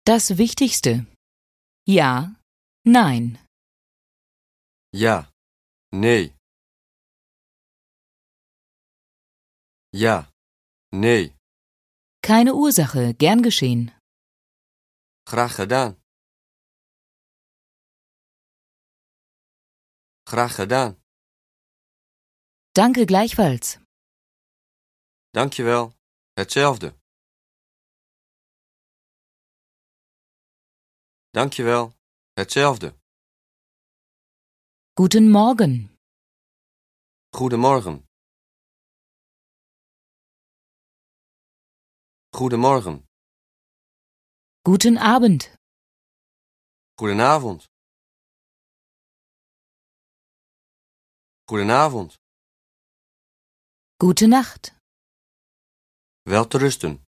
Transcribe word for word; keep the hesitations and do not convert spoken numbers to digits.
Das Wichtigste. Ja, nein. Ja, nee. Ja, nee. Keine Ursache, gern geschehen. Graag gedaan. Graag gedaan. Danke gleichfalls. Dankjewel. Hetzelfde. Dankjewel. Hetzelfde. Guten Morgen. Goedemorgen. Goedemorgen. Guten Abend. Goedenavond. Goedenavond. Gute Nacht. Wel te rusten.